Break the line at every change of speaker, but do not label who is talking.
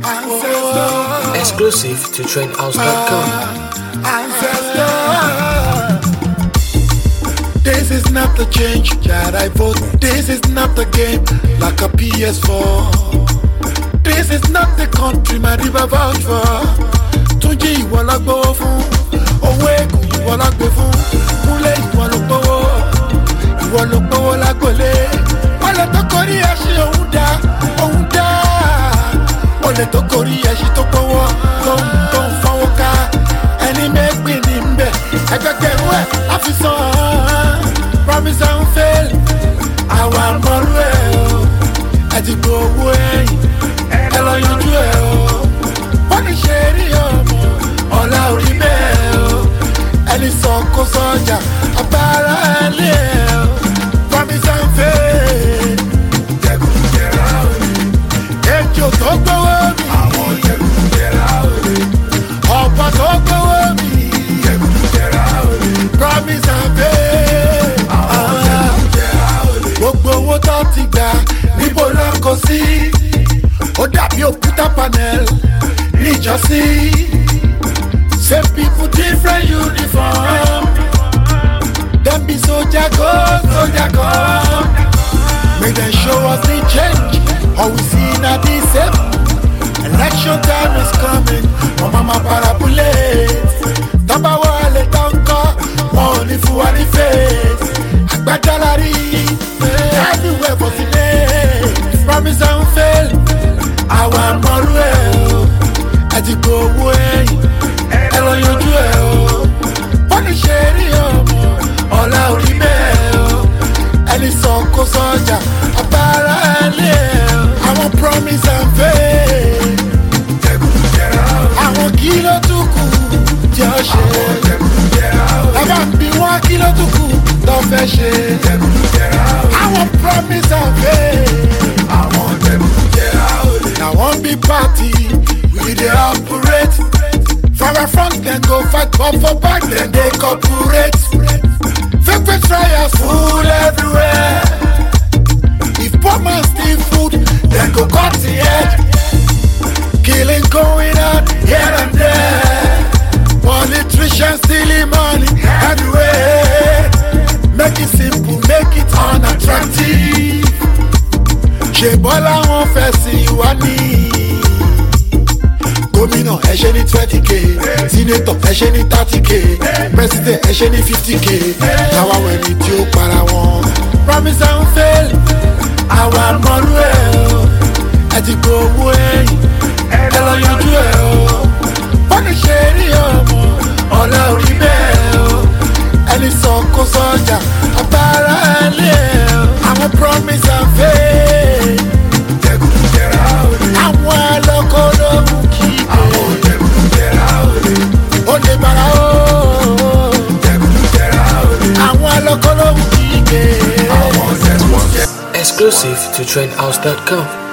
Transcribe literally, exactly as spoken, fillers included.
Exclusive to trend house dot com.
This is not the change that I vote. This is not the game like a P S four. This is not the country my river vouch for. Tunji ìwọ la gbowó fún, owó èkó ìwọ la gbé fún, kúnlé ìwọ ló gbowó, ìwọ ló gbowó lágbólé. Olè tó korí ẹṣin òun dá, òun dá. Olè tó korí ẹṣin tó gbowó, tó ń tó ń fọwọ́ ká. Ẹni mẹ́gbìn ní mbẹ̀, ẹgbẹ́gbẹ̀rún ẹ̀ láfi sàn. Promise and fail, àwa mọ̀rú ẹ̀ o. Ẹ ti gbowó ẹ̀yìn, ẹ lọ yanjú ẹ̀ o. Wọ́n ní ṣe rí ọmọ, ọ̀la orí bẹ́ẹ̀ o. Ẹni sọ kó sọ́jà, àbára ẹ̀ lé ẹ̀ o. Promise and fail, jẹ̀kújẹ̀rá òde. Ejò tó gbowó mi, àwọn jẹ̀kújẹ̀rá òde. Ọ̀pọ̀ tó gbowó mi, jẹ̀kújẹ̀rá òde. Promise and fail, àwọn jẹ̀kújẹ̀rá òde. Gbogbo owó tó ti gbà, níbo ló kó sí? Ó dàbí òkúta panel níjọ́sí. Same people different uniform. Dem be soldier go, soldier come. Make them show us the change. All we see na the same. Election time is coming. My mama parabulate. Taba wale tanka, money for any face. Agbadalari, everywhere for the day. Promise and fail. Àwa mọ̀rú ẹ̀ o. Ẹ ti gbowó ẹ̀yìn, ẹ lọ yanjú ẹ̀ o. Wọ́n ní ṣe rí ọmọ, ọ̀la orí bẹ́ẹ̀ o. Ẹni sọ kó sọ́jà, àbára ẹ̀ lé ẹ̀ o. Àwọn promise and fail. Àwọn kí ló tún kù tí ó ṣe? Ẹ bá ń bi wọ́n kí ló tún kù tó fẹ́ ṣe? Àwọn promise and fail. Now one big party, we dey operate. From our front then go fight, but for back then they cooperate. Fake fake fryers full everywhere. If poor man steal food, then go cut the head. Killing going on here and there. Politicians stealing money everywhere. Make it simple, make it unattractive. Ṣé bọ́lá wọn fẹ́ sí wa ní? Gómìnà ẹ ṣe ní twenty k, sínétọ̀ ẹ ṣe ní thirty k, president ẹ ṣe ní fifty k, káwá wẹ̀mí tí ó para wọn. Promise and fail, àwa mọ̀rú ẹ̀ o. Ẹ ti gbowó ẹ̀yìn, ẹ lọ yanjú ẹ̀ o. Wọ́n ní ṣe rí ọmọ, ọ̀la orí bẹ́ẹ̀ o. Ẹni sọ kó sọ́jà, àbára ẹ̀ lé ẹ̀ o. Àwọn promise and fail. Àwọn ẹlọ́kọ̀ lóhùn kí pé. Ó lè bára ó. Àwọn ẹlọ́kọ̀ lóhùn kí pé.
Exclusive to trend house dot com.